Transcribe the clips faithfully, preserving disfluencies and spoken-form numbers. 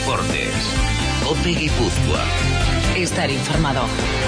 Deportes. COPE Guipúzcoa. Estar informado.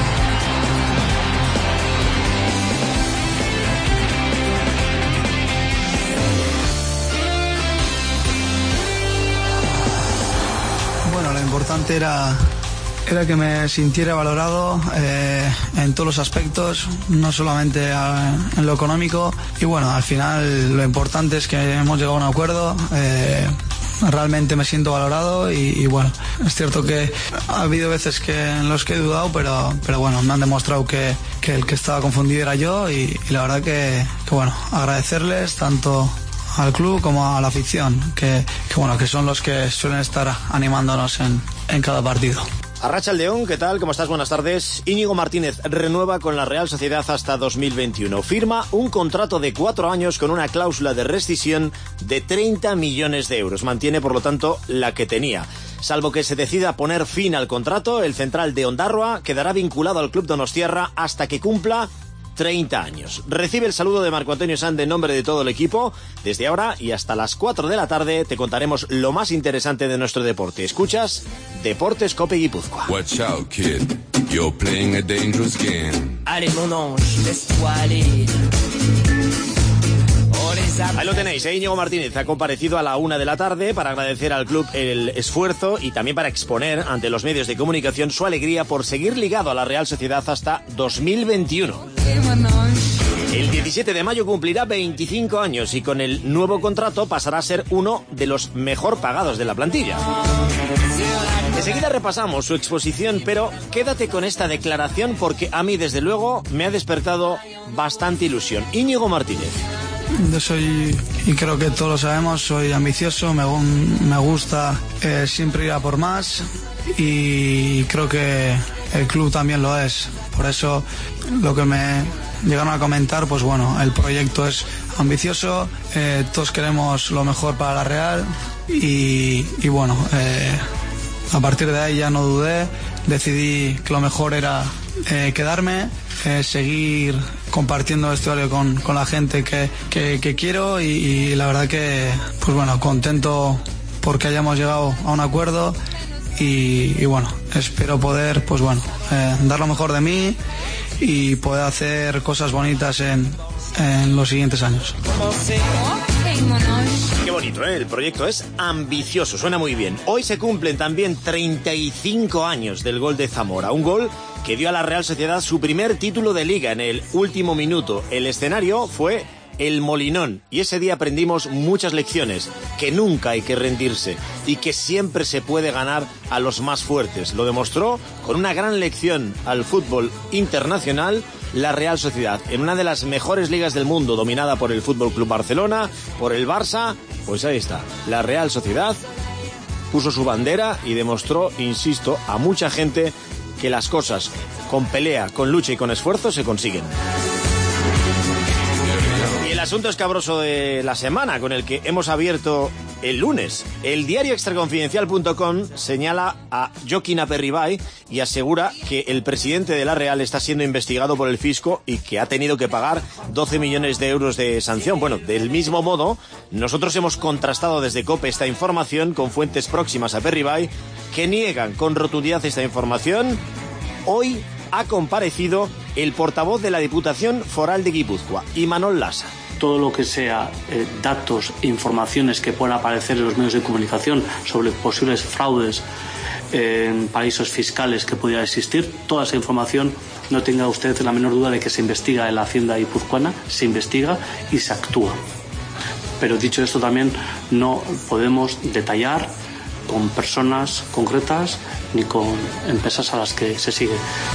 Bueno, lo importante era, era que me sintiera valorado eh, en todos los aspectos, no solamente a, en lo económico. Y bueno, al final lo importante es que hemos llegado a un acuerdo. Eh, realmente me siento valorado y, y bueno, es cierto que ha habido veces que en los que he dudado, pero, pero bueno, me han demostrado que, que el que estaba confundido era yo y, y la verdad que, que bueno, agradecerles tanto al club como a la afición, que, que bueno, que son los que suelen estar animándonos en, en cada partido. Arratsaldeon, ¿qué tal? ¿Cómo estás? Buenas tardes. Íñigo Martínez renueva con la Real Sociedad hasta dos mil veintiuno. Firma un contrato de cuatro años con una cláusula de rescisión de treinta millones de euros. Mantiene, por lo tanto, la que tenía. Salvo que se decida poner fin al contrato, el central de Ondarroa quedará vinculado al club donostiarra hasta que cumpla treinta años. Recibe el saludo de Marco Antonio Sande en nombre de todo el equipo. Desde ahora y hasta las cuatro de la tarde te contaremos lo más interesante de nuestro deporte. Escuchas Deportes COPE Guipúzcoa. Watch out, kid. You're playing a dangerous game. Allez, mon ange, laisse-toi aller. Ahí lo tenéis, ¿eh? Íñigo Martínez ha comparecido a la una de la tarde para agradecer al club el esfuerzo y también para exponer ante los medios de comunicación su alegría por seguir ligado a la Real Sociedad hasta dos mil veintiuno. El diecisiete de mayo cumplirá veinticinco años y con el nuevo contrato pasará a ser uno de los mejor pagados de la plantilla. Enseguida repasamos su exposición, pero quédate con esta declaración porque a mí, desde luego, me ha despertado bastante ilusión. Íñigo Martínez. Yo soy, y creo que todos lo sabemos, soy ambicioso, me, me gusta eh, siempre ir a por más y creo que el club también lo es. Por eso lo que me llegaron a comentar, pues bueno, el proyecto es ambicioso, eh, todos queremos lo mejor para la Real y, y bueno, eh, a partir de ahí ya no dudé, decidí que lo mejor era eh, quedarme, eh, seguir compartiendo vestuario con, con la gente que, que, que quiero y, y la verdad que, pues bueno, contento porque hayamos llegado a un acuerdo y, y bueno, espero poder, pues bueno, eh, dar lo mejor de mí y poder hacer cosas bonitas en, en los siguientes años. Qué bonito, ¿eh? El proyecto es ambicioso, suena muy bien. Hoy se cumplen también treinta y cinco años del gol de Zamora, un gol que dio a la Real Sociedad su primer título de liga en el último minuto. El escenario fue el Molinón y ese día aprendimos muchas lecciones, que nunca hay que rendirse y que siempre se puede ganar a los más fuertes. Lo demostró con una gran lección al fútbol internacional la Real Sociedad, en una de las mejores ligas del mundo, dominada por el F C Barcelona, por el Barça. Pues ahí está, la Real Sociedad puso su bandera y demostró, insisto, a mucha gente que las cosas con pelea, con lucha y con esfuerzo se consiguen. Y el asunto escabroso de la semana con el que hemos abierto el lunes. El diario extraconfidencial punto com señala a Joaquín Aperribay y asegura que el presidente de la Real está siendo investigado por el fisco y que ha tenido que pagar doce millones de euros de sanción. Bueno, del mismo modo, nosotros hemos contrastado desde COPE esta información con fuentes próximas a Aperribay que niegan con rotundidad esta información. Hoy ha comparecido el portavoz de la Diputación Foral de Guipúzcoa, Imanol Lasa. Todo lo que sea eh, datos e informaciones que puedan aparecer en los medios de comunicación sobre posibles fraudes eh, en paraísos fiscales que pudiera existir, toda esa información, no tenga usted la menor duda de que se investiga en la Hacienda guipuzcoana, se investiga y se actúa. Pero dicho esto, también no podemos detallar con personas concretas ni con empresas a las que se sigue.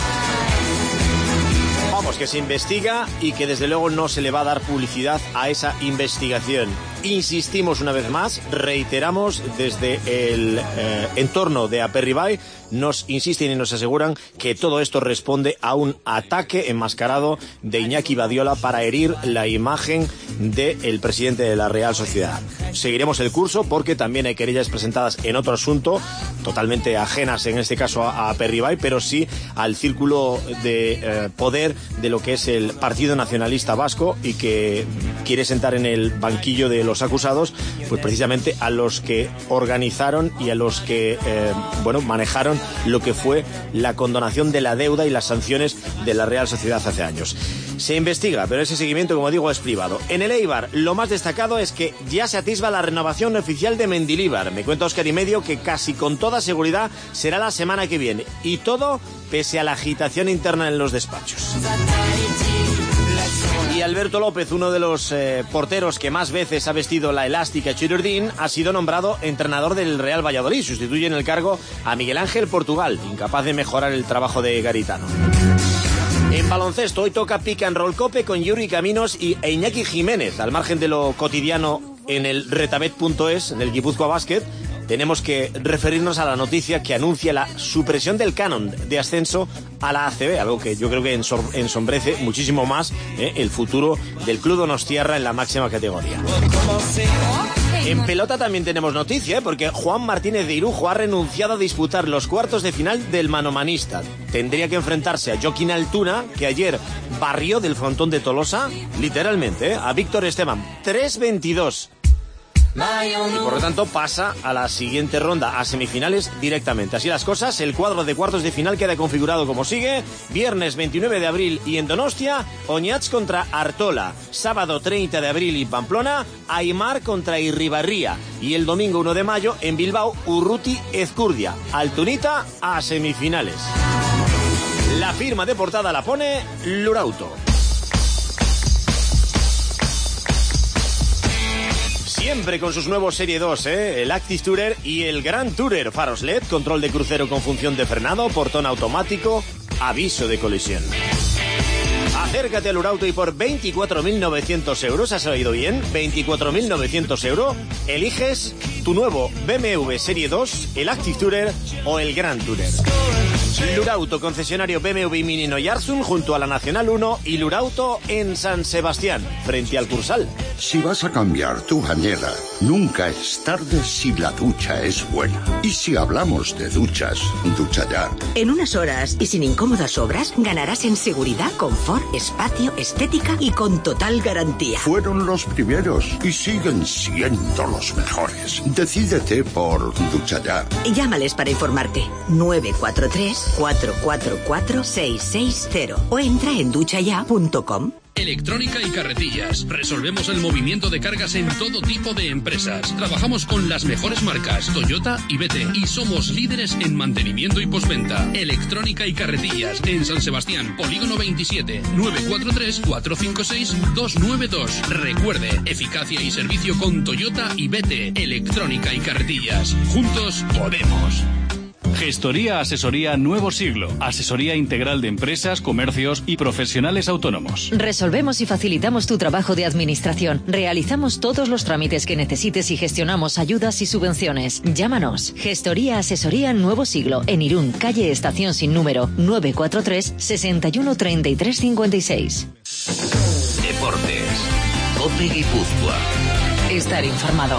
Vamos, que se investiga y que desde luego no se le va a dar publicidad a esa investigación. Insistimos una vez más, reiteramos desde el eh, entorno de Aperribay, nos insisten y nos aseguran que todo esto responde a un ataque enmascarado de Iñaki Badiola para herir la imagen del presidente de la Real Sociedad. Seguiremos el curso porque también hay querellas presentadas en otro asunto, totalmente ajenas en este caso a, a Aperribay, pero sí al círculo de eh, poder de lo que es el Partido Nacionalista Vasco y que quiere sentar en el banquillo de los los acusados, pues precisamente a los que organizaron y a los que, eh, bueno, manejaron lo que fue la condonación de la deuda y las sanciones de la Real Sociedad hace años. Se investiga, pero ese seguimiento, como digo, es privado. En el Eibar, lo más destacado es que ya se atisba la renovación oficial de Mendilibar. Me cuenta Óscar y Medio que casi con toda seguridad será la semana que viene. Y todo pese a la agitación interna en los despachos. Y Alberto López, uno de los eh, porteros que más veces ha vestido la elástica Chirurdín, ha sido nombrado entrenador del Real Valladolid. Sustituye en el cargo a Miguel Ángel Portugal, incapaz de mejorar el trabajo de Garitano. En baloncesto, hoy toca Pick and Roll Cope con Yuri Caminos y Iñaki Jiménez. Al margen de lo cotidiano en el retabet punto es, en el Guipúzcoa Basket, tenemos que referirnos a la noticia que anuncia la supresión del canon de ascenso a la A C B, algo que yo creo que ensombrece muchísimo más eh, el futuro del Club Donostiarra en la máxima categoría. En pelota también tenemos noticia, ¿eh? porque Juan Martínez de Irujo ha renunciado a disputar los cuartos de final del manomanista. Tendría que enfrentarse a Joaquín Altuna, que ayer barrió del frontón de Tolosa, literalmente, ¿eh? a Víctor Esteban, tres veintidós. Y por lo tanto pasa a la siguiente ronda, a semifinales directamente. Así las cosas, el cuadro de cuartos de final queda configurado como sigue: viernes veintinueve de abril y en Donostia, Oñats contra Artola; sábado treinta de abril y Pamplona, Aimar contra Irribarría; y el domingo uno de mayo en Bilbao, Urruti Ezcurdia. Altunita a semifinales. La firma de portada la pone Lurauto. Siempre con sus nuevos Serie dos, ¿eh? el Actis Tourer y el Grand Tourer. Faros L E D, control de crucero con función de frenado, portón automático, aviso de colisión. Acércate al Urauto y por veinticuatro mil novecientos euros, ¿has oído bien? veinticuatro mil novecientos euros, eliges tu nuevo B M W Serie dos, el Active Tourer o el Grand Tourer. Lurauto, concesionario B M W Mini Noyarzun junto a la Nacional uno y Lurauto en San Sebastián, frente al Cursal. Si vas a cambiar tu bañera, nunca es tarde si la ducha es buena. Y si hablamos de duchas, ducha ya. En unas horas y sin incómodas obras, ganarás en seguridad, confort, espacio, estética y con total garantía. Fueron los primeros y siguen siendo los mejores. Decídete por ducha ya. Llámales para informarte. nueve cuatro tres, cuatro cuatro cuatro, seis seis cero o entra en ducha ya punto com. Electrónica y Carretillas. Resolvemos el movimiento de cargas en todo tipo de empresas. Trabajamos con las mejores marcas, Toyota y B T. Y somos líderes en mantenimiento y postventa. Electrónica y Carretillas. En San Sebastián, Polígono veintisiete, nueve cuatro tres, cuatro cinco seis, dos nueve dos. Recuerde, eficacia y servicio con Toyota y B T. Electrónica y Carretillas. Juntos podemos. Gestoría Asesoría Nuevo Siglo. Asesoría integral de empresas, comercios y profesionales autónomos. Resolvemos y facilitamos tu trabajo de administración. Realizamos todos los trámites que necesites y gestionamos ayudas y subvenciones. Llámanos. Gestoría Asesoría Nuevo Siglo. En Irún, calle Estación sin número, nueve cuatro tres, sesenta y uno, treinta y tres, cincuenta y seis. Deportes. COPE Guipúzcoa. Estar informado.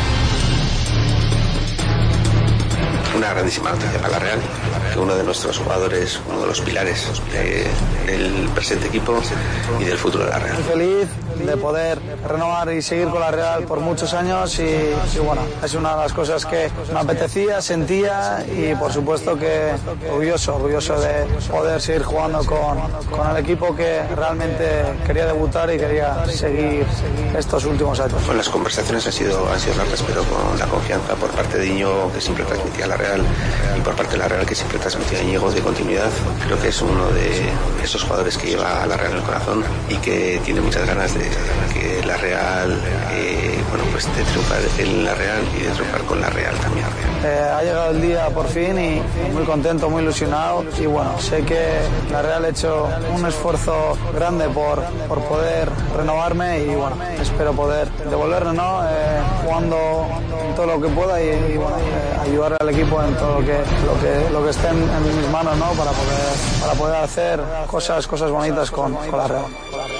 Una grandísima noticia para la Real, que uno de nuestros jugadores, uno de los pilares de, del presente equipo y del futuro de la Real. Muy feliz de poder renovar y seguir con la Real por muchos años y, y bueno, es una de las cosas que me apetecía, sentía y por supuesto que orgulloso, orgulloso de poder seguir jugando con, con el equipo que realmente quería debutar y quería seguir estos últimos años. Bueno, las conversaciones han sido, han sido largas, pero con la confianza por parte de Íñigo, que siempre transmitía a la Real, y por parte de la Real, que siempre transmitía a Íñigo, de continuidad. Creo que es uno de esos jugadores que lleva a la Real en el corazón y que tiene muchas ganas de que la Real, eh, bueno, pues de triunfar en la Real y de triunfar con la Real también. Eh, ha llegado el día por fin y muy contento, muy ilusionado y bueno, sé que la Real ha hecho un esfuerzo grande por, por poder renovarme y bueno, espero poder devolverlo, ¿no? Eh, jugando en todo lo que pueda y, y bueno, eh, ayudar al equipo en todo lo que, lo que, lo que esté en, en mis manos, ¿no? Para poder, para poder hacer cosas, cosas bonitas con, con la Real.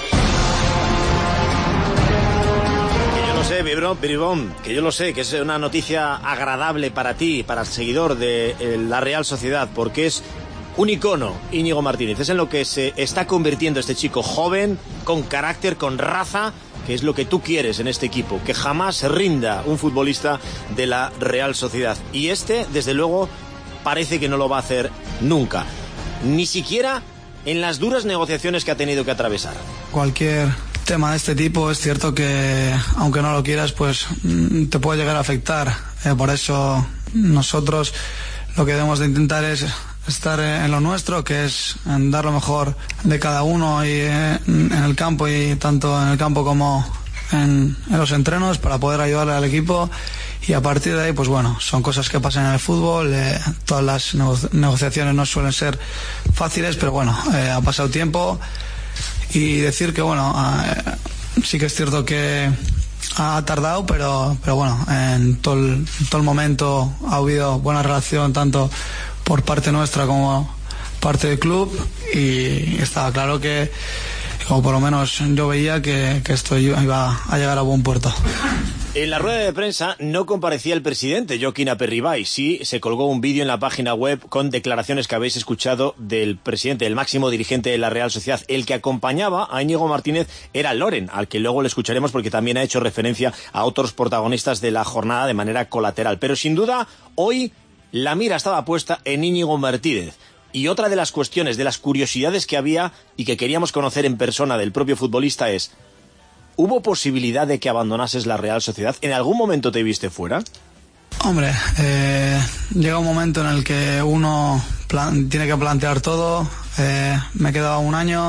Sé, Bribón, que yo lo sé, que es una noticia agradable para ti, para el seguidor de eh, la Real Sociedad, porque es un icono, Íñigo Martínez. Es en lo que se está convirtiendo este chico joven, con carácter, con raza, que es lo que tú quieres en este equipo, que jamás rinda un futbolista de la Real Sociedad. Y este, desde luego, parece que no lo va a hacer nunca, ni siquiera en las duras negociaciones que ha tenido que atravesar. Cualquier tema de este tipo es cierto que, aunque no lo quieras, pues te puede llegar a afectar. Eh, por eso nosotros lo que debemos de intentar es estar en lo nuestro, que es en dar lo mejor de cada uno y en el campo, y tanto en el campo como en, en los entrenos, para poder ayudarle al equipo. Y a partir de ahí, pues bueno, son cosas que pasan en el fútbol. Eh, todas las nego- negociaciones no suelen ser fáciles, pero bueno, eh, ha pasado tiempo. Y decir que bueno, eh, sí que es cierto que ha tardado, pero pero bueno, en todo el, en todo el momento ha habido buena relación, tanto por parte nuestra como parte del club, y estaba claro que, o por lo menos yo veía que, que esto iba a llegar a buen puerto. En la rueda de prensa no comparecía el presidente, Joaquín Aperribay. Sí, se colgó un vídeo en la página web con declaraciones que habéis escuchado del presidente, el máximo dirigente de la Real Sociedad. El que acompañaba a Íñigo Martínez era Loren, al que luego le escucharemos porque también ha hecho referencia a otros protagonistas de la jornada de manera colateral. Pero sin duda, hoy la mira estaba puesta en Íñigo Martínez. Y otra de las cuestiones, de las curiosidades que había y que queríamos conocer en persona del propio futbolista es: ¿hubo posibilidad de que abandonases la Real Sociedad? ¿En algún momento te viste fuera? Hombre, eh, llega un momento en el que uno plan- tiene que plantear todo. Eh, me quedaba un año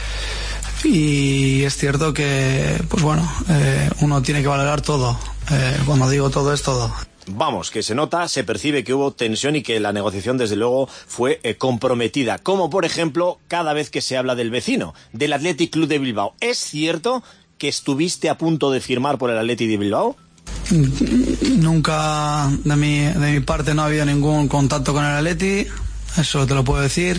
y es cierto que, pues bueno, eh, uno tiene que valorar todo. Eh, cuando digo todo, es todo. Vamos, que se nota, se percibe que hubo tensión y que la negociación desde luego fue eh, comprometida, como por ejemplo cada vez que se habla del vecino, del Athletic Club de Bilbao. ¿Es cierto que estuviste a punto de firmar por el Athletic de Bilbao? Nunca, de mi, de mi parte no ha habido ningún contacto con el Athletic, eso te lo puedo decir.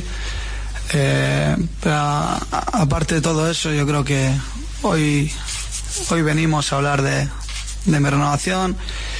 Eh, pero a, a, aparte de todo eso, yo creo que hoy, hoy venimos a hablar de, de mi renovación.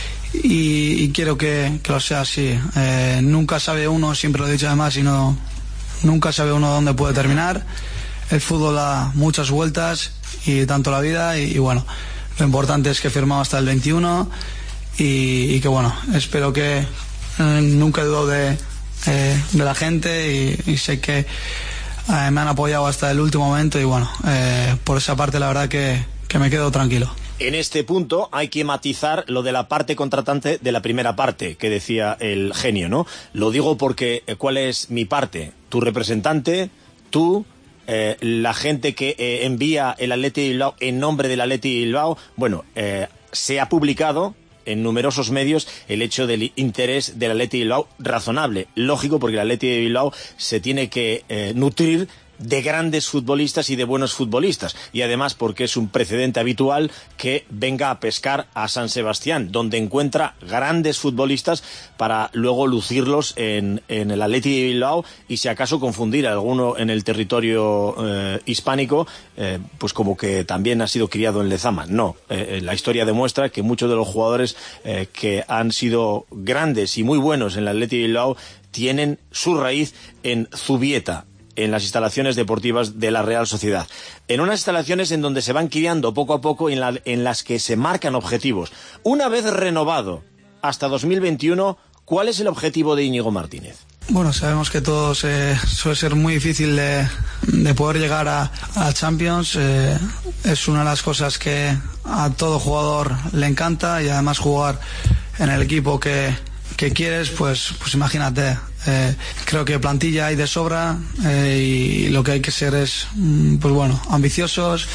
Y, y quiero que, que lo sea así. Eh, nunca sabe uno, siempre lo he dicho además, y no, nunca sabe uno dónde puede terminar. El fútbol da muchas vueltas, y tanto la vida, y, y bueno, lo importante es que he firmado hasta el veintiuno, y, y que bueno, espero que eh, nunca he dudado de, eh, de la gente, y, y sé que eh, me han apoyado hasta el último momento, y bueno, eh, por esa parte la verdad que, que me quedo tranquilo. En este punto hay que matizar lo de la parte contratante de la primera parte que decía el genio, ¿no? Lo digo porque, ¿cuál es mi parte? Tu representante, tú, eh, la gente que eh, envía el Athletic de Bilbao en nombre del Athletic de Bilbao. Bueno, eh, se ha publicado en numerosos medios el hecho del interés del Athletic de Bilbao, razonable, lógico, porque el Athletic de Bilbao se tiene que eh, nutrir de grandes futbolistas y de buenos futbolistas, y además porque es un precedente habitual que venga a pescar a San Sebastián, donde encuentra grandes futbolistas para luego lucirlos en, en el Athletic de Bilbao, y si acaso confundir a alguno en el territorio eh, hispánico, eh, pues como que también ha sido criado en Lezama. No, eh, la historia demuestra que muchos de los jugadores eh, que han sido grandes y muy buenos en el Athletic de Bilbao tienen su raíz en Zubieta, en las instalaciones deportivas de la Real Sociedad. En unas instalaciones en donde se van criando poco a poco, en, la, en las que se marcan objetivos. Una vez renovado hasta dos mil veintiuno, ¿cuál es el objetivo de Íñigo Martínez? Bueno, sabemos que todo se, suele ser muy difícil de, de poder llegar a, a Champions. Eh, es una de las cosas que a todo jugador le encanta, y además jugar en el equipo que, que quieres, pues, pues imagínate. Eh, creo que plantilla hay de sobra, eh, y lo que hay que ser es, pues bueno, ambiciosos,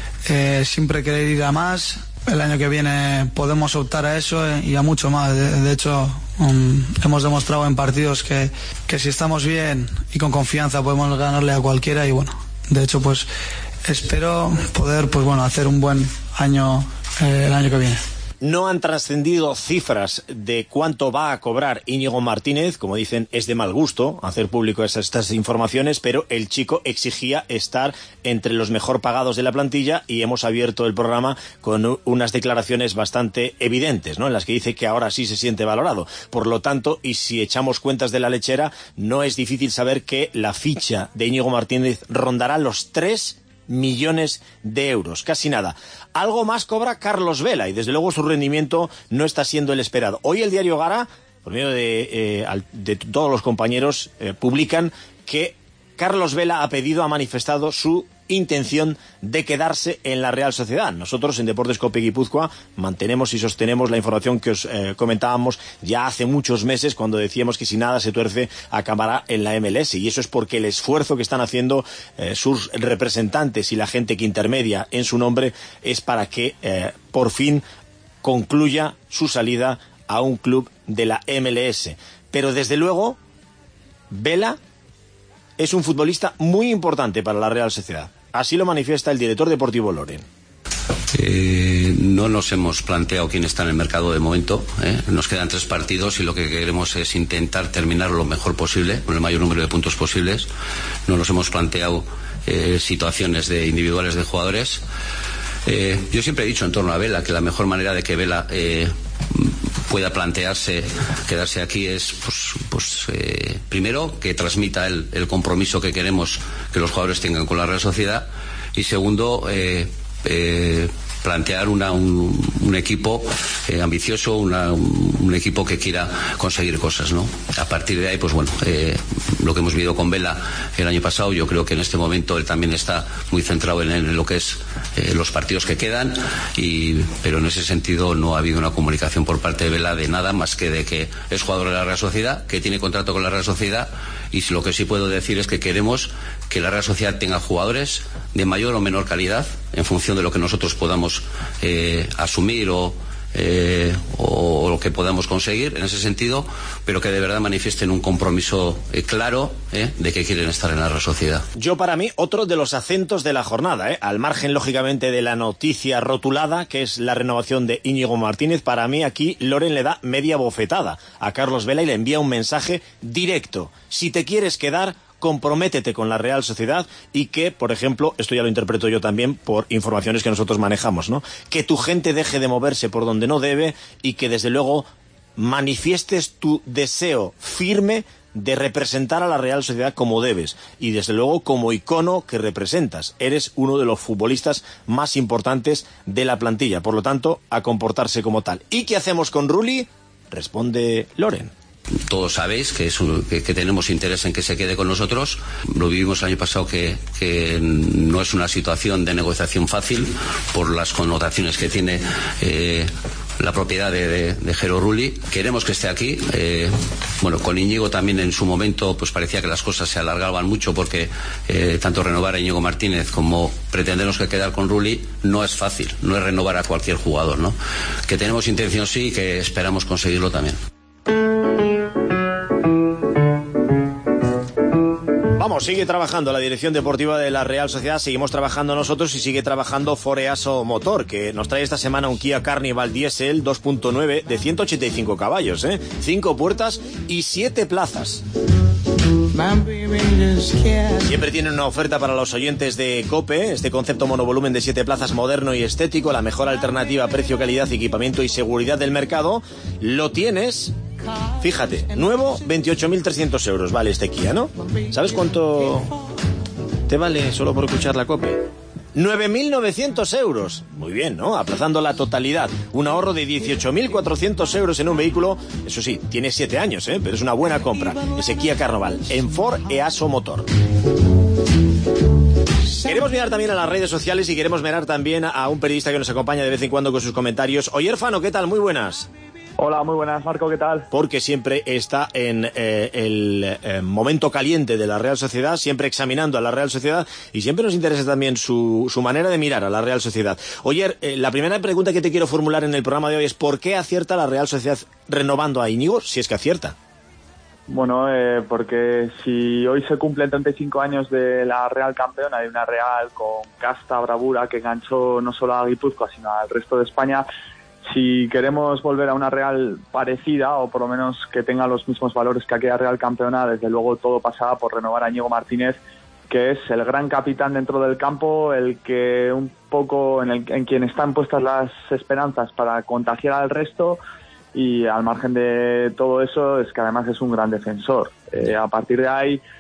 eh, siempre querer ir a más. El año que viene podemos optar a eso, eh, y a mucho más. De, de hecho, um, hemos demostrado en partidos que, que si estamos bien y con confianza podemos ganarle a cualquiera, y bueno, de hecho pues espero poder, pues bueno, hacer un buen año eh, el año que viene. No han trascendido cifras de cuánto va a cobrar Íñigo Martínez. Como dicen, es de mal gusto hacer público estas, estas informaciones, pero el chico exigía estar entre los mejor pagados de la plantilla, y hemos abierto el programa con unas declaraciones bastante evidentes, ¿no?, en las que dice que ahora sí se siente valorado. Por lo tanto, y si echamos cuentas de la lechera, no es difícil saber que la ficha de Íñigo Martínez rondará los tres millones de euros, casi nada. Algo más cobra Carlos Vela y desde luego su rendimiento no está siendo el esperado. Hoy el diario Gara, por medio de, eh, de todos los compañeros, eh, publican que Carlos Vela ha pedido, ha manifestado su intención de quedarse en la Real Sociedad. Nosotros en Deportes Cope Guipúzcoa mantenemos y sostenemos la información que os eh, comentábamos ya hace muchos meses cuando decíamos que si nada se tuerce acabará en la M L S, y eso es porque el esfuerzo que están haciendo eh, sus representantes y la gente que intermedia en su nombre es para que eh, por fin concluya su salida a un club de la M L S. Pero desde luego Vela es un futbolista muy importante para la Real Sociedad. Así lo manifiesta el director deportivo Loren. Eh, no nos hemos planteado quién está en el mercado de momento, ¿eh? Nos quedan tres partidos y lo que queremos es intentar terminar lo mejor posible, con el mayor número de puntos posibles. No nos hemos planteado eh, situaciones de individuales de jugadores. Eh, yo siempre he dicho en torno a Vela que la mejor manera de que Vela eh, pueda plantearse quedarse aquí es pues, pues eh, primero que transmita el, el compromiso que queremos que los jugadores tengan con la Real Sociedad, y segundo eh, eh, plantear una, un, un equipo eh, ambicioso, una, un, un equipo que quiera conseguir cosas, ¿no? A partir de ahí, pues bueno, eh, lo que hemos vivido con Vela el año pasado, yo creo que en este momento él también está muy centrado en, en lo que es eh, los partidos que quedan, y, pero en ese sentido no ha habido una comunicación por parte de Vela de nada más que de que es jugador de la Real Sociedad, que tiene contrato con la Real Sociedad, y lo que sí puedo decir es que queremos que la Real Sociedad tenga jugadores de mayor o menor calidad en función de lo que nosotros podamos eh, asumir o, eh, o, o lo que podamos conseguir en ese sentido, pero que de verdad manifiesten un compromiso eh, claro eh, de que quieren estar en la Real Sociedad. Yo, para mí, otro de los acentos de la jornada, eh, al margen lógicamente de la noticia rotulada, que es la renovación de Íñigo Martínez, para mí aquí Loren le da media bofetada a Carlos Vela y le envía un mensaje directo. Si te quieres quedar, comprométete con la Real Sociedad, y que, por ejemplo, esto ya lo interpreto yo también por informaciones que nosotros manejamos, ¿no? Que tu gente deje de moverse por donde no debe y que desde luego manifiestes tu deseo firme de representar a la Real Sociedad como debes y desde luego como icono que representas. Eres uno de los futbolistas más importantes de la plantilla, por lo tanto, a comportarse como tal. ¿Y qué hacemos con Rulli? Responde Loren. Todos sabéis que, es un, que, que tenemos interés en que se quede con nosotros. Lo vivimos el año pasado, que, que no es una situación de negociación fácil por las connotaciones que tiene eh, la propiedad de, de, de Jero Rulli. Queremos que esté aquí. Eh, bueno, con Íñigo también en su momento pues parecía que las cosas se alargaban mucho porque eh, tanto renovar a Íñigo Martínez como pretendernos que quedar con Rulli no es fácil, no es renovar a cualquier jugador, ¿no? Que tenemos intención sí y que esperamos conseguirlo también. Vamos, sigue trabajando la dirección deportiva de la Real Sociedad, seguimos trabajando nosotros y sigue trabajando Foreaso Motor, que nos trae esta semana un Kia Carnival Diesel dos punto nueve de ciento ochenta y cinco caballos, ¿eh? cinco puertas y siete plazas. Siempre tienen una oferta para los oyentes de COPE, este concepto monovolumen de siete plazas moderno y estético, la mejor alternativa precio, calidad, equipamiento y seguridad del mercado. Lo tienes, fíjate, nuevo, veintiocho mil trescientos euros vale este Kia, ¿no? ¿Sabes cuánto te vale solo por escuchar la COPE? nueve mil novecientos euros. Muy bien, ¿no? Aplazando la totalidad. Un ahorro de dieciocho mil cuatrocientos euros en un vehículo. Eso sí, tiene siete años, ¿eh? Pero es una buena compra. Ese Kia Carnival en Foreaso Motor. Queremos mirar también a las redes sociales y queremos mirar también a un periodista que nos acompaña de vez en cuando con sus comentarios. Oyer Fano, ¿qué tal? Muy buenas. Hola, muy buenas, Marco, ¿qué tal? Porque siempre está en eh, el eh, momento caliente de la Real Sociedad, siempre examinando a la Real Sociedad y siempre nos interesa también su, su manera de mirar a la Real Sociedad. Oye, eh, la primera pregunta que te quiero formular en el programa de hoy es ¿por qué acierta la Real Sociedad renovando a Íñigo, si es que acierta? Bueno, eh, porque si hoy se cumplen treinta y cinco años de la Real campeona, de una Real con casta, bravura, que enganchó no solo a Guipúzcoa, sino al resto de España. Si queremos volver a una Real parecida, o por lo menos que tenga los mismos valores que aquella Real campeona, desde luego todo pasaba por renovar a Íñigo Martínez, que es el gran capitán dentro del campo, el que un poco en, el, en quien están puestas las esperanzas para contagiar al resto, y al margen de todo eso es que además es un gran defensor. Eh, a partir de ahí,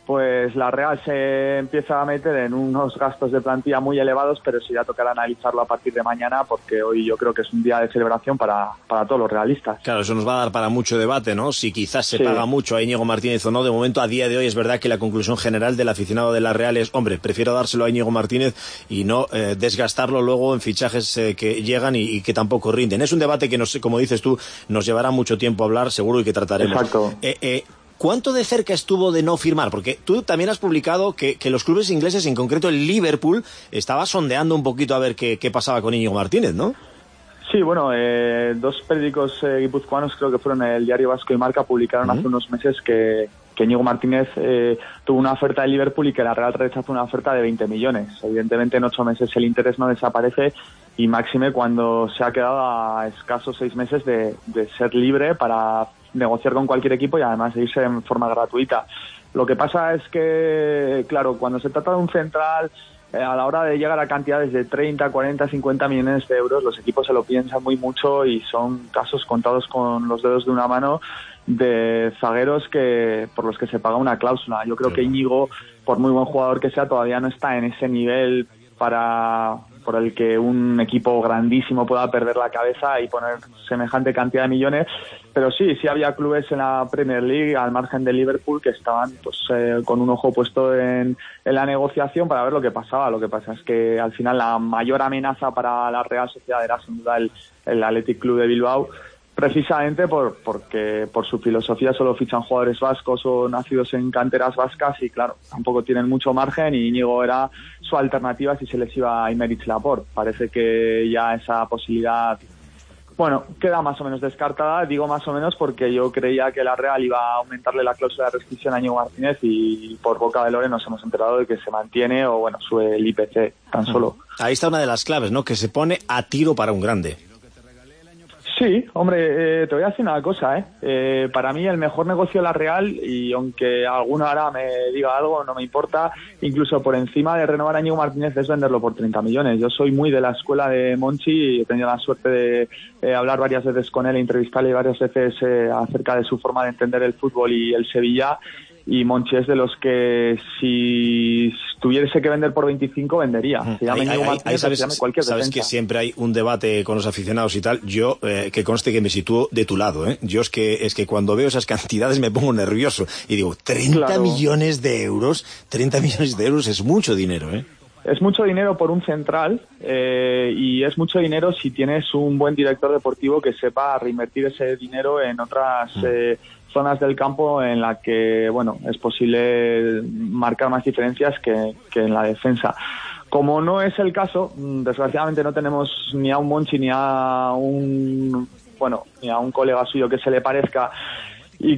pues la Real se empieza a meter en unos gastos de plantilla muy elevados, pero sí ya tocará analizarlo a partir de mañana, porque hoy yo creo que es un día de celebración para, para todos los realistas. Claro, eso nos va a dar para mucho debate, ¿no? Si quizás se sí. paga mucho a Íñigo Martínez o no. De momento, a día de hoy, es verdad que la conclusión general del aficionado de la Real es, hombre, prefiero dárselo a Íñigo Martínez y no eh, desgastarlo luego en fichajes eh, que llegan y, y que tampoco rinden. Es un debate que, nos, como dices tú, nos llevará mucho tiempo a hablar, seguro, y que trataremos. Exacto. Eh, eh, ¿Cuánto de cerca estuvo de no firmar? Porque tú también has publicado que, que los clubes ingleses, en concreto el Liverpool, estaba sondeando un poquito a ver qué, qué pasaba con Íñigo Martínez, ¿no? Sí, bueno, eh, dos periódicos eh, guipuzcoanos, creo que fueron el Diario Vasco y Marca, publicaron uh-huh. hace unos meses que, que Íñigo Martínez eh, tuvo una oferta de Liverpool y que la Real rechazó una oferta de veinte millones. Evidentemente, en ocho meses el interés no desaparece, y máxime cuando se ha quedado a escasos seis meses de, de ser libre para negociar con cualquier equipo y además de irse en forma gratuita. Lo que pasa es que, claro, cuando se trata de un central, eh, a la hora de llegar a cantidades de treinta, cuarenta, cincuenta millones de euros, los equipos se lo piensan muy mucho y son casos contados con los dedos de una mano de zagueros que por los que se paga una cláusula. Yo creo que Íñigo, por muy buen jugador que sea, todavía no está en ese nivel para por el que un equipo grandísimo pueda perder la cabeza y poner semejante cantidad de millones. Pero sí, sí había clubes en la Premier League, al margen de Liverpool, que estaban pues eh, con un ojo puesto en, en la negociación para ver lo que pasaba. Lo que pasa es que al final la mayor amenaza para la Real Sociedad era sin duda el, el Athletic Club de Bilbao, precisamente por porque por su filosofía solo fichan jugadores vascos o nacidos en canteras vascas y claro, tampoco tienen mucho margen, y Íñigo era su alternativa si se les iba a Aymeric Laporte. Parece que ya esa posibilidad, bueno, queda más o menos descartada. Digo más o menos porque yo creía que la Real iba a aumentarle la cláusula de rescisión a Íñigo Martínez y por boca de Lore nos hemos enterado de que se mantiene, o bueno, sube el I P C tan solo. Ahí está una de las claves, ¿no? Que se pone a tiro para un grande. Sí, hombre, eh, te voy a decir una cosa, ¿eh? eh para mí el mejor negocio de la Real, y aunque alguno ahora me diga algo, no me importa, incluso por encima de renovar a Íñigo Martínez, es venderlo por treinta millones. Yo soy muy de la escuela de Monchi y he tenido la suerte de eh, hablar varias veces con él, entrevistarle varias veces eh, acerca de su forma de entender el fútbol y el Sevilla. Y Monchi es de los que si tuviese que vender por veinticinco, vendería. Se llama Íñigo Martínez, ahí sabes, se llame cualquier sabes defensa. Que siempre hay un debate con los aficionados y tal. Yo, eh, que conste que me sitúo de tu lado, ¿eh? Yo es que, es que cuando veo esas cantidades me pongo nervioso. Y digo, treinta claro. millones de euros, treinta millones de euros es mucho dinero, ¿eh? Es mucho dinero por un central, eh, y es mucho dinero si tienes un buen director deportivo que sepa reinvertir ese dinero en otras mm. eh, zonas del campo en la que, bueno, es posible marcar más diferencias que, que en la defensa. Como no es el caso, desgraciadamente no tenemos ni a un Monchi ni a un, bueno, ni a un colega suyo que se le parezca. Y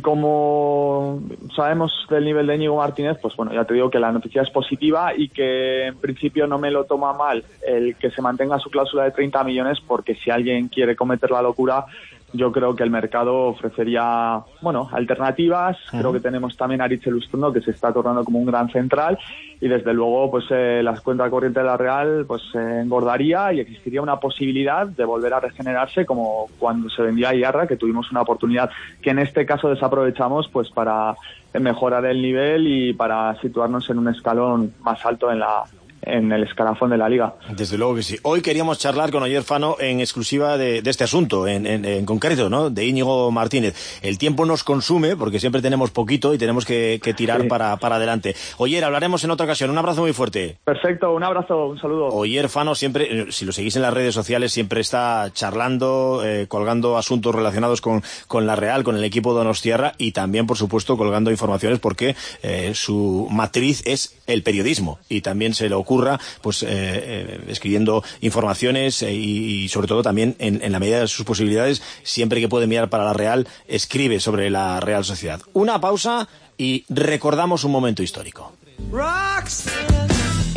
como sabemos del nivel de Íñigo Martínez, pues bueno, ya te digo que la noticia es positiva y que en principio no me lo toma mal el que se mantenga su cláusula de treinta millones, porque si alguien quiere cometer la locura, yo creo que el mercado ofrecería, bueno, alternativas. Uh-huh. Creo que tenemos también a Aritz Elustondo, que se está tornando como un gran central, y desde luego pues eh, las cuentas corrientes de la Real pues eh, engordaría y existiría una posibilidad de volver a regenerarse, como cuando se vendía a Iarra, que tuvimos una oportunidad que en este caso desaprovechamos pues para mejorar el nivel y para situarnos en un escalón más alto en la en el escalafón de la Liga. Desde luego que sí. Hoy queríamos charlar con Oyer Fano en exclusiva de, de este asunto, en, en, en concreto, ¿no? De Íñigo Martínez. El tiempo nos consume porque siempre tenemos poquito y tenemos que, que tirar sí. para, para adelante. Oyer, hablaremos en otra ocasión. Un abrazo muy fuerte. Perfecto, un abrazo, un saludo. Oyer Fano siempre, si lo seguís en las redes sociales, siempre está charlando, eh, colgando asuntos relacionados con, con la Real, con el equipo donostiarra, y también, por supuesto, colgando informaciones porque eh, su matriz es el periodismo y también se le ocurre ocurra, pues eh, eh, escribiendo informaciones eh, y, y sobre todo también en, en la medida de sus posibilidades, siempre que puede mirar para la Real, escribe sobre la Real Sociedad. Una pausa y recordamos un momento histórico. Rocks.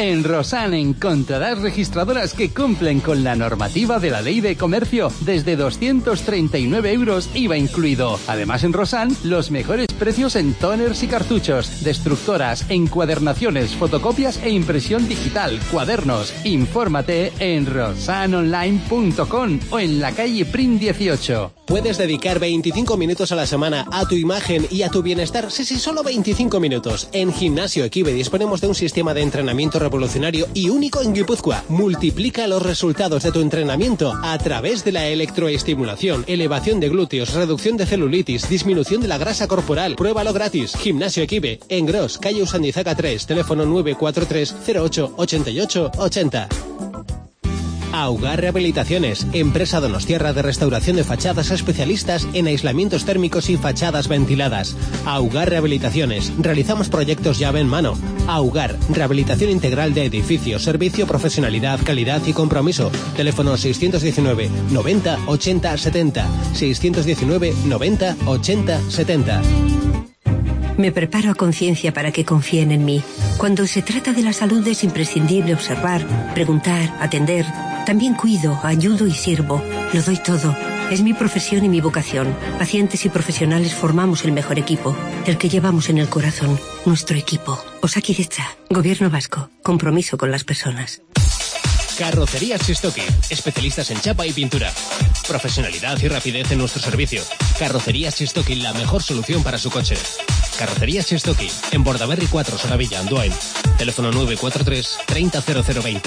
En Rosan encontrarás registradoras que cumplen con la normativa de la Ley de Comercio desde doscientos treinta y nueve euros I V A incluido. Además, en Rosan, los mejores precios en toners y cartuchos, destructoras, encuadernaciones, fotocopias e impresión digital, cuadernos. Infórmate en rosan online punto com o en la calle Prim dieciocho. Puedes dedicar veinticinco minutos a la semana a tu imagen y a tu bienestar. Sí, sí, solo veinticinco minutos. En Gimnasio Equibe disponemos de un sistema de entrenamiento revolucionario y único en Guipúzcoa. Multiplica los resultados de tu entrenamiento a través de la electroestimulación, elevación de glúteos, reducción de celulitis, disminución de la grasa corporal. Pruébalo gratis. Gimnasio Equibe, en Gros, calle Usandizaga tres, teléfono nueve cuatro tres cero ocho ochenta y ocho ochenta. Augar Rehabilitaciones, empresa donostiarra de restauración de fachadas, especialistas en aislamientos térmicos y fachadas ventiladas. Augar Rehabilitaciones, realizamos proyectos llave en mano. Augar, rehabilitación integral de edificios, servicio, profesionalidad, calidad y compromiso. Teléfono seiscientos diecinueve noventa ochenta setenta, seiscientos diecinueve noventa ochenta setenta. Me preparo a conciencia para que confíen en mí. Cuando se trata de la salud es imprescindible observar, preguntar, atender. También cuido, ayudo y sirvo. Lo doy todo. Es mi profesión y mi vocación. Pacientes y profesionales formamos el mejor equipo, el que llevamos en el corazón. Nuestro equipo. Osakidetza. Gobierno Vasco. Compromiso con las personas. Carrocerías Chistoki, especialistas en chapa y pintura. Profesionalidad y rapidez en nuestro servicio. Carrocerías Chistoki, la mejor solución para su coche. Carrocerías Chistoki, en Bordaberry cuatro, Soravilla, Andoain. Teléfono nueve cuatro tres treinta cero cero veinte.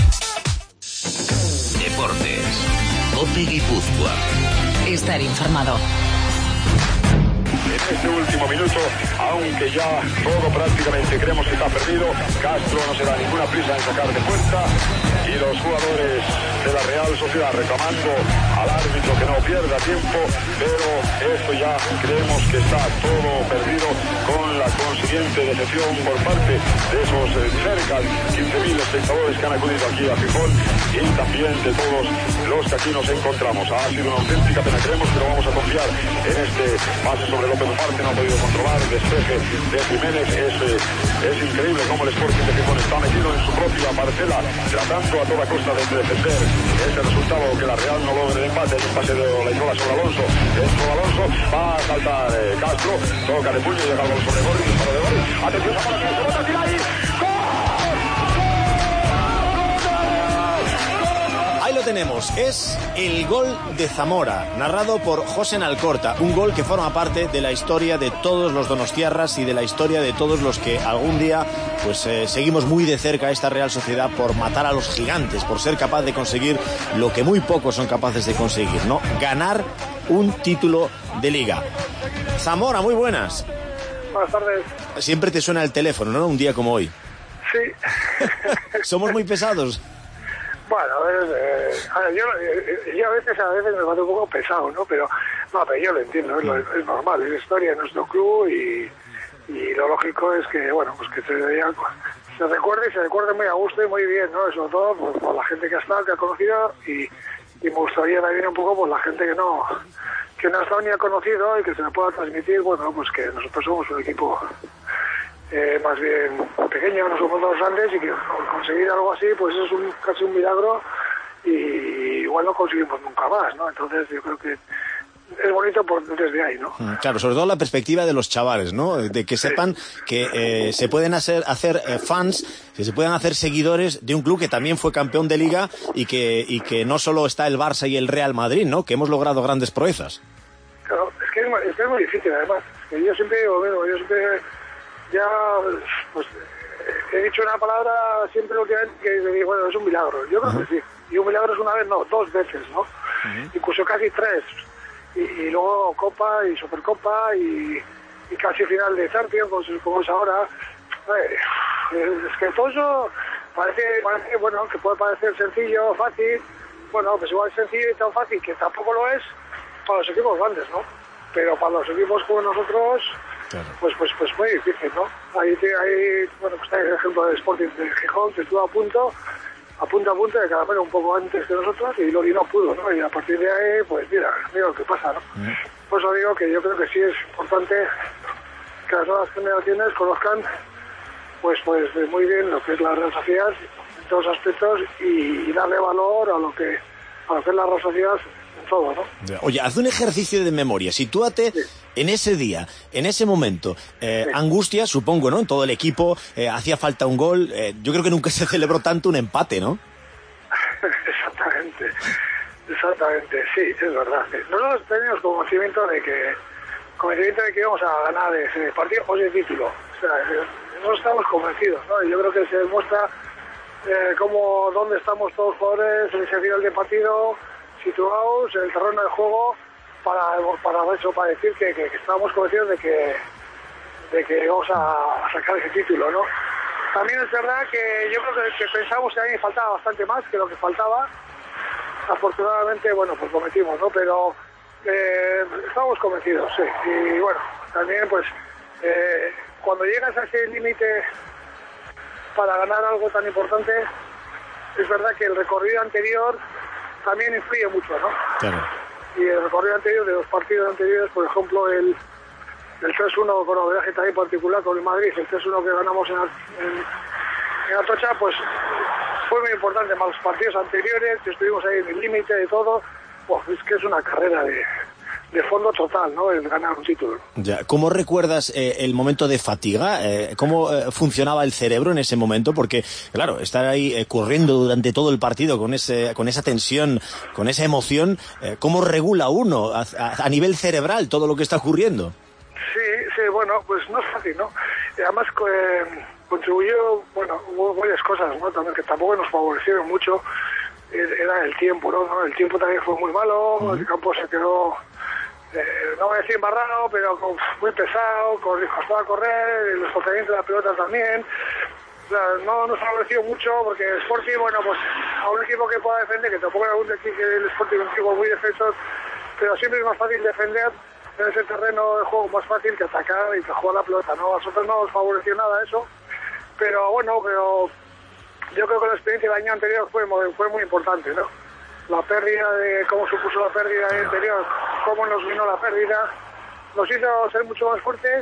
Deportes. COPE Guipúzcoa. Estar informado. En este último minuto, aunque ya todo prácticamente creemos que está perdido, Castro no se da ninguna prisa en sacar de puerta y los jugadores de la Real Sociedad reclamando al árbitro que no pierda tiempo, pero esto ya creemos que está todo perdido con la consiguiente decepción por parte de esos eh, cerca de quince mil espectadores que han acudido aquí a Gijón y también de todos los que aquí nos encontramos. Ha sido una auténtica pena, creemos, pero vamos a confiar en este pase sobre López Ufarte, no ha podido controlar el despeje de Jiménez. Es, eh, es increíble cómo el Sporting de Gijón está metido en su propia parcela, tratando a toda costa de defender ese resultado, que la Real no logre el empate. Es un pase de Olainola sobre Alonso. Dentro de Alonso va a saltar eh, Castro, toca de puño y llega al gol sobre Gori, disparo de Gori. Atención a para que se tira ahí. Ahí lo tenemos, es el gol de Zamora, narrado por José Alcorta, un gol que forma parte de la historia de todos los donostiarras y de la historia de todos los que algún día pues eh, seguimos muy de cerca a esta Real Sociedad por matar a los gigantes, por ser capaz de conseguir lo que muy pocos son capaces de conseguir, ¿no? Ganar un título de liga. Zamora, muy buenas. Buenas tardes. Siempre te suena el teléfono, ¿no? Un día como hoy. Sí. Somos muy pesados. Bueno, eh, a ver, yo, eh, yo a veces a veces me parece un poco pesado, ¿no? Pero, no, pero yo lo entiendo, es, lo, es normal, es la historia de nuestro club y, y lo lógico es que, bueno, pues que se, se recuerde y se recuerde muy a gusto y muy bien, ¿no? Sobre todo por, por la gente que ha estado, que ha conocido y, y me gustaría también un poco por la gente que no que no ha estado ni ha conocido y que se le pueda transmitir, bueno, pues que nosotros somos un equipo Eh, más bien pequeño, no somos los grandes y que conseguir algo así pues es un, casi un milagro y igual no conseguimos nunca más, ¿no? Entonces yo creo que es bonito por desde ahí, ¿no? Claro, sobre todo la perspectiva de los chavales, ¿no? De que sepan que eh, se pueden hacer, hacer eh, fans, que se puedan hacer seguidores de un club que también fue campeón de liga y que y que no solo está el Barça y el Real Madrid, ¿no? Que hemos logrado grandes proezas. Claro, es que es, es, que es muy difícil además. Que yo siempre digo, bueno, yo siempre ya pues he dicho una palabra siempre últimamente que bueno, es un milagro. Yo creo uh-huh. que sí. Y un milagro es una vez, no, dos veces, ¿no? Uh-huh. Incluso casi tres. Y, y luego Copa y Supercopa y, y casi final de Champions, como, como es ahora. Eh, es que todo eso parece, parece, bueno, que puede parecer sencillo, fácil. Bueno, pues igual es sencillo y tan fácil, que tampoco lo es para los equipos grandes, ¿no? Pero para los equipos como nosotros... Claro. Pues pues pues muy difícil, ¿no? Ahí, ahí bueno, pues está el ejemplo del Sporting de Gijón, que estuvo a punto, a punto a punto de caramelo un poco antes que nosotros y, lo, y no pudo, ¿no? Y a partir de ahí, pues mira, mira lo que pasa, ¿no? Mm. Por eso digo que yo creo que sí es importante que las nuevas generaciones conozcan pues pues muy bien lo que es la Real Sociedad en todos aspectos y, y darle valor a lo que a lo que es la Real Sociedad en todo, ¿no? Oye, haz un ejercicio de memoria, sitúate sí. en ese día, en ese momento, eh, sí. angustia, supongo, ¿no? En todo el equipo, eh, hacía falta un gol, eh, yo creo que nunca se celebró tanto un empate, ¿no? Exactamente, exactamente, sí, es verdad. Nosotros teníamos conocimiento de que convencimiento de que íbamos a ganar ese partido o ese título. O sea, no estamos convencidos, ¿no? Y yo creo que se demuestra eh, cómo, dónde estamos todos los jugadores en ese final de partido, situados en el terreno de juego, para, para eso, para decir que, que, que estábamos convencidos de que, de que íbamos a, a sacar ese título, ¿no? También es verdad que yo creo que, que pensamos que a mí me faltaba bastante más que lo que faltaba. Afortunadamente, bueno, pues lo metimos, ¿no? Pero Eh, estamos convencidos, sí, y bueno, también pues eh, cuando llegas a ese límite para ganar algo tan importante, es verdad que el recorrido anterior también influye mucho, ¿no? Claro. Y el recorrido anterior de los partidos anteriores, por ejemplo, el, el tres uno con Obraje también particular con el Madrid, el tres uno que ganamos en, en, en Atocha, pues fue muy importante, más los partidos anteriores, que estuvimos ahí en el límite de todo. Pues es que es una carrera de, de fondo total, ¿no? El ganar un título. Ya. ¿Cómo recuerdas eh, el momento de fatiga? Eh, ¿Cómo eh, funcionaba el cerebro en ese momento? Porque, claro, estar ahí eh, corriendo durante todo el partido con ese, con esa tensión, con esa emoción, eh, ¿cómo regula uno a, a, a nivel cerebral todo lo que está ocurriendo? Sí, sí, bueno, pues no es fácil, ¿no? Y además eh, contribuyó, bueno, hubo varias cosas, ¿no? También que tampoco nos favorecieron mucho. Era el tiempo, ¿no? El tiempo también fue muy malo, uh-huh. El campo se quedó, eh, no voy a decir embarrado, pero con, muy pesado, con, costaba correr, el desplazamiento de la pelota también. O sea, no nos favoreció mucho porque el Sporting, bueno, pues a un equipo que pueda defender, que tampoco era un equipo, que el Sporting es un equipo muy defensor, pero siempre es más fácil defender en ese terreno de juego, más fácil que atacar y que jugar la pelota, ¿no? A nosotros no nos favoreció nada eso, pero bueno, pero yo creo que la experiencia del año anterior fue, fue muy importante, ¿no? La pérdida de cómo supuso la pérdida del anterior, cómo nos vino la pérdida, nos hizo ser mucho más fuertes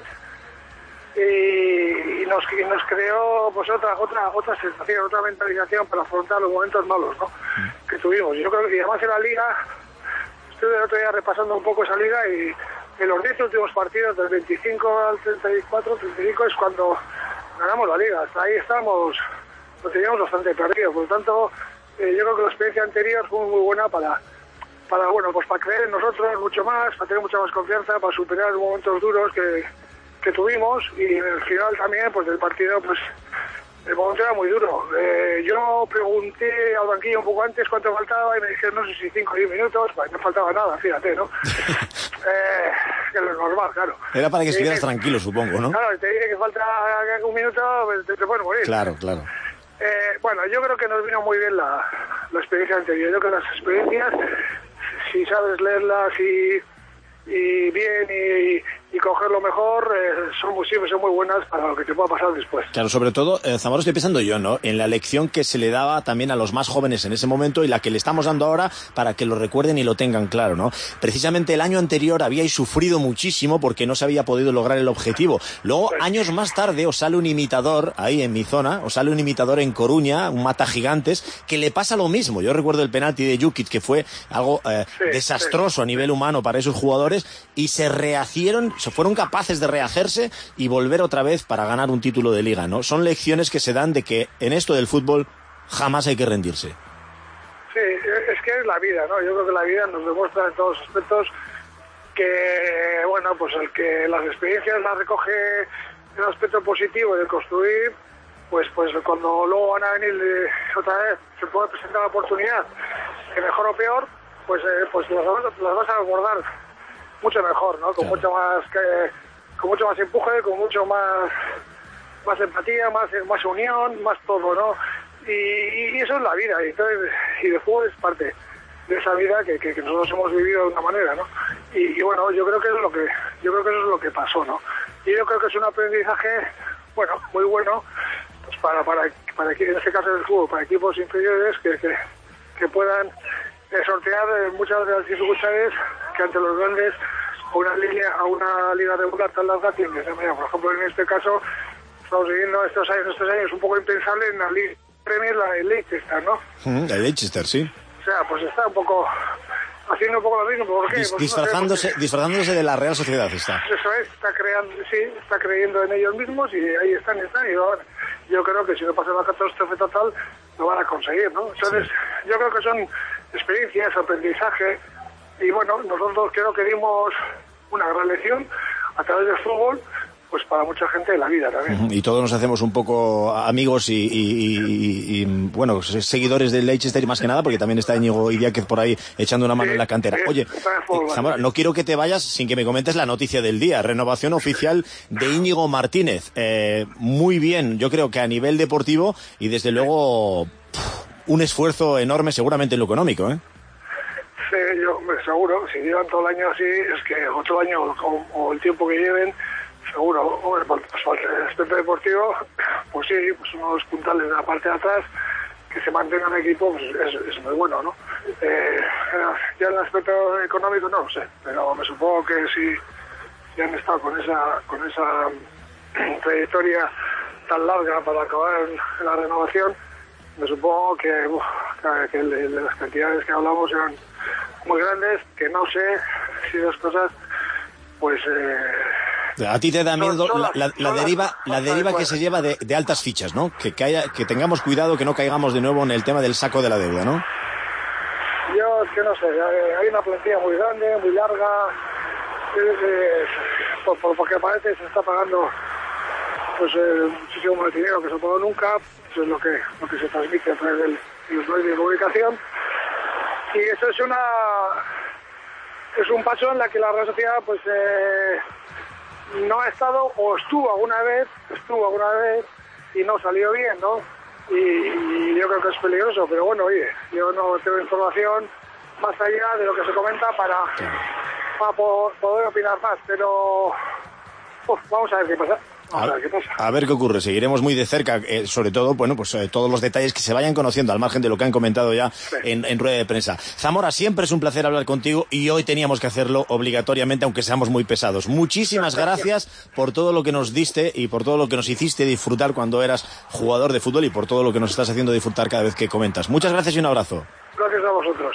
y, y, nos, y nos creó pues otra otra otra sensación, otra mentalización para afrontar los momentos malos, ¿no? Que tuvimos. Yo creo que además en la liga, estuve el otro día repasando un poco esa liga y en los diez últimos partidos del veinticinco al treinta y cuatro, treinta y cinco es cuando ganamos la liga. Hasta ahí estamos, lo teníamos bastante perdido, por lo tanto eh, yo creo que la experiencia anterior fue muy buena para, para bueno, pues para creer en nosotros mucho más, para tener mucha más confianza, para superar los momentos duros que, que tuvimos, y en el final también pues del partido pues el momento era muy duro. Eh, yo pregunté al banquillo un poco antes cuánto faltaba y me dijeron no sé si cinco o diez minutos, pues no faltaba nada, fíjate, ¿no? eh, que lo normal, claro. Era para que estuvieras eh, tranquilo, supongo, ¿no? Claro, te dije que falta un minuto, pues te, te puedes morir. Claro, claro. Eh, bueno, yo creo que nos vino muy bien la, la experiencia anterior. Yo creo que las experiencias, si sabes leerlas y, y bien y, y cogerlo mejor, eh, son muy siempre son muy buenas para lo que te pueda pasar después. Claro, sobre todo, eh, Zamora, estoy pensando yo, ¿no? En la lección que se le daba también a los más jóvenes en ese momento y la que le estamos dando ahora para que lo recuerden y lo tengan claro, ¿no? Precisamente el año anterior habíais sufrido muchísimo porque no se había podido lograr el objetivo. Luego, años más tarde, os sale un imitador ahí en mi zona, os sale un imitador en Coruña, un mata gigantes, que le pasa lo mismo. Yo recuerdo el penalti de Jukic, que fue algo eh, sí, desastroso sí. a nivel humano para esos jugadores, y se rehacieron, se fueron capaces de rehacerse y volver otra vez para ganar un título de liga, ¿no? Son lecciones que se dan de que en esto del fútbol jamás hay que rendirse. Sí, es que es la vida, ¿no? Yo creo que la vida nos demuestra en todos los aspectos que, bueno, pues el que las experiencias las recoge en un aspecto positivo de construir, pues pues cuando luego van a venir de, otra vez, se puede presentar la oportunidad, que mejor o peor, pues, eh, pues las, las vas a abordar mucho mejor, ¿no? Con claro. mucho más que, con mucho más empuje, con mucho más más empatía, más más unión, más todo, ¿no? Y, y eso es la vida, y entonces y el fútbol es parte de esa vida que, que, que nosotros hemos vivido de una manera, ¿no? Y, y bueno, yo creo que es lo que yo creo que eso es lo que pasó, ¿no? Y yo creo que es un aprendizaje, bueno, muy bueno, pues para para para en este caso del fútbol, para equipos inferiores que que, que puedan eh, sortear muchas de las dificultades que ante los grandes a una línea a una liga regular tan larga tiene. Por ejemplo, en este caso estamos viviendo estos años, estos años un poco impensable en la Liga Premier, la de Leicester, ¿no? Mm, la de Leicester, sí. O sea, pues está un poco haciendo un poco lo mismo. ¿Por qué? Dis- Pues disfrazándose, no sé, disfrazándose de la Real Sociedad está. porque eso es, está creando, sí, está creyendo en ellos mismos y ahí están, están. Y yo, yo creo que si no pasa la catástrofe total, lo van a conseguir, ¿no? Entonces, sí. Yo creo que son experiencias, aprendizaje, y bueno, nosotros creo que dimos una gran lección a través del fútbol, pues para mucha gente de la vida también. Y todos nos hacemos un poco amigos y, y, y, y bueno, seguidores del Leicester, más que nada, porque también está Íñigo Idiáquez por ahí echando una mano sí, en la cantera. Oye, Zamora, no quiero que te vayas sin que me comentes la noticia del día. Renovación oficial de Íñigo Martínez. Eh, muy bien, yo creo que a nivel deportivo y desde luego pff, un esfuerzo enorme seguramente en lo económico, ¿eh? Sí, yo seguro, si llevan todo el año así, es que otro año o, o el tiempo que lleven, seguro, bueno, pues, pues, el aspecto deportivo, pues sí, pues uno de los puntales de la parte de atrás, que se mantenga en el equipo, pues es, es muy bueno, ¿no? Eh, ya en el aspecto económico no lo sé, pero me supongo que si, si han estado con esa con esa trayectoria tan larga para acabar en, en la renovación, me supongo que, uf, que, que las cantidades que hablamos eran muy grandes, que no sé si las cosas, pues... Eh, a ti te da miedo la, la, la deriva, la deriva que se lleva de, de altas fichas, ¿no? Que, que, haya, que tengamos cuidado, que no caigamos de nuevo en el tema del saco de la deuda, ¿no? Yo es que no sé, hay una plantilla muy grande, muy larga, eh, por, por, porque parece que se está pagando pues eh, muchísimo más dinero que se ha pagado nunca, eso es lo que, lo que se transmite a través del, de los medios de comunicación. Y eso es una es un paso en la que la Real Sociedad pues eh, no ha estado o estuvo alguna vez estuvo alguna vez y no salió bien, ¿no? Y, y yo creo que es peligroso, pero bueno, oye, yo no tengo información más allá de lo que se comenta para, para poder opinar más, pero uf, vamos a ver qué pasa. A, a ver qué ocurre, seguiremos muy de cerca, eh, sobre todo, bueno, pues eh, todos los detalles que se vayan conociendo, al margen de lo que han comentado ya sí. en, en rueda de prensa. Zamora, siempre es un placer hablar contigo y hoy teníamos que hacerlo obligatoriamente, aunque seamos muy pesados. Muchísimas gracias por todo lo que nos diste y por todo lo que nos hiciste disfrutar cuando eras jugador de fútbol y por todo lo que nos estás haciendo disfrutar cada vez que comentas. Muchas gracias y un abrazo. Gracias a vosotros.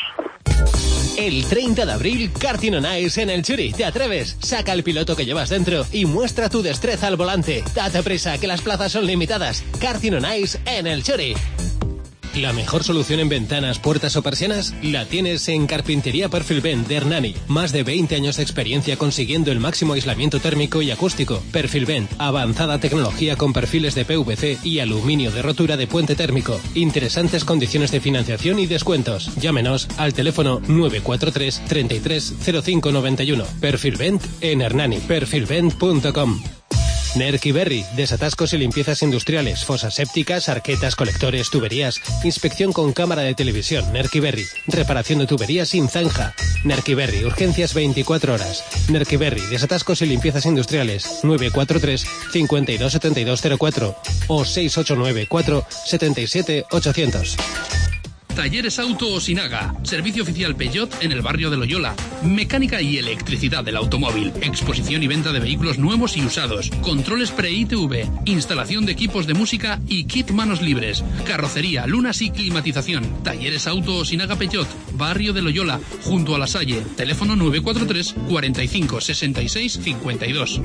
El treinta de abril, Karting on Ice en el Churi. ¿Te atreves? Saca el piloto que llevas dentro y muestra tu destreza al volante. Date prisa, que las plazas son limitadas. Karting on Ice en el Churi. La mejor solución en ventanas, puertas o persianas la tienes en Carpintería Perfilvent de Hernani. Más de veinte años de experiencia consiguiendo el máximo aislamiento térmico y acústico. Perfilvent, avanzada tecnología con perfiles de P V C y aluminio de rotura de puente térmico. Interesantes condiciones de financiación y descuentos. Llámenos al teléfono nueve cuatro tres, treinta y tres, cero cinco noventa y uno. Perfilvent en Hernani. perfilvent punto com. Nerky Berry, desatascos y limpiezas industriales, fosas sépticas, arquetas, colectores, tuberías, inspección con cámara de televisión. Nerky Berry, reparación de tuberías sin zanja. Nerky Berry, urgencias veinticuatro horas. Nerky Berry, desatascos y limpiezas industriales, nueve cuatro tres, cincuenta y dos setenta y dos cero cuatro o seis ocho nueve cuatro, setenta y siete ochocientos. Talleres Auto Osinaga, servicio oficial Peugeot en el barrio de Loyola, mecánica y electricidad del automóvil, exposición y venta de vehículos nuevos y usados, controles pre-I T V, instalación de equipos de música y kit manos libres, carrocería, lunas y climatización. Talleres Auto Osinaga Peugeot, barrio de Loyola, junto a La Salle, teléfono nueve cuatro tres, cuarenta y cinco, sesenta y seis, cincuenta y dos.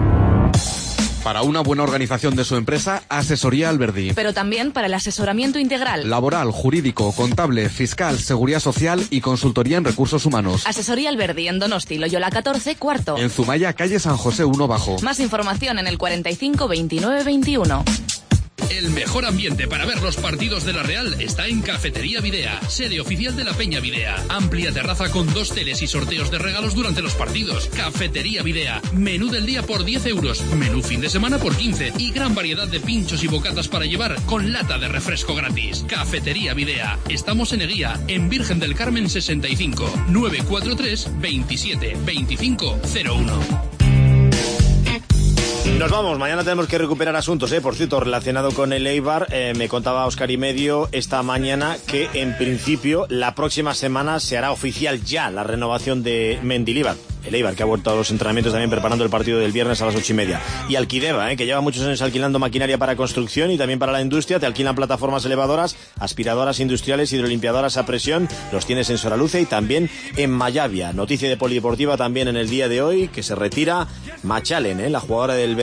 Para una buena organización de su empresa, Asesoría Alberdi. Pero también para el asesoramiento integral. Laboral, jurídico, contable, fiscal, seguridad social y consultoría en recursos humanos. Asesoría Alberdi en Donosti, Loyola catorce, cuarto. En Zumaya, calle San José uno bajo. Más información en el cuarenta y cinco, veintinueve, veintiuno. El mejor ambiente para ver los partidos de la Real está en Cafetería Videa, sede oficial de la Peña Videa. Amplia terraza con dos teles y sorteos de regalos durante los partidos. Cafetería Videa, menú del día por diez euros, menú fin de semana por quince y gran variedad de pinchos y bocatas para llevar con lata de refresco gratis. Cafetería Videa, estamos en Eguía, en Virgen del Carmen sesenta y cinco, nueve cuatro tres, veintisiete, veinticinco, cero uno. Nos vamos, mañana tenemos que recuperar asuntos, ¿eh? Por cierto, relacionado con el Eibar, eh, me contaba Óscar y Medio esta mañana que en principio la próxima semana se hará oficial ya la renovación de Mendilibar. El Eibar, que ha vuelto a los entrenamientos también preparando el partido del viernes a las ocho y media. Y Alquideva, ¿eh? que lleva muchos años alquilando maquinaria para construcción y también para la industria. Te alquilan plataformas elevadoras, aspiradoras industriales, hidrolimpiadoras a presión. Los tienes en Soraluce y también en Mayavia. Noticia de polideportiva también en el día de hoy, que se retira Machalen, ¿eh? la jugadora del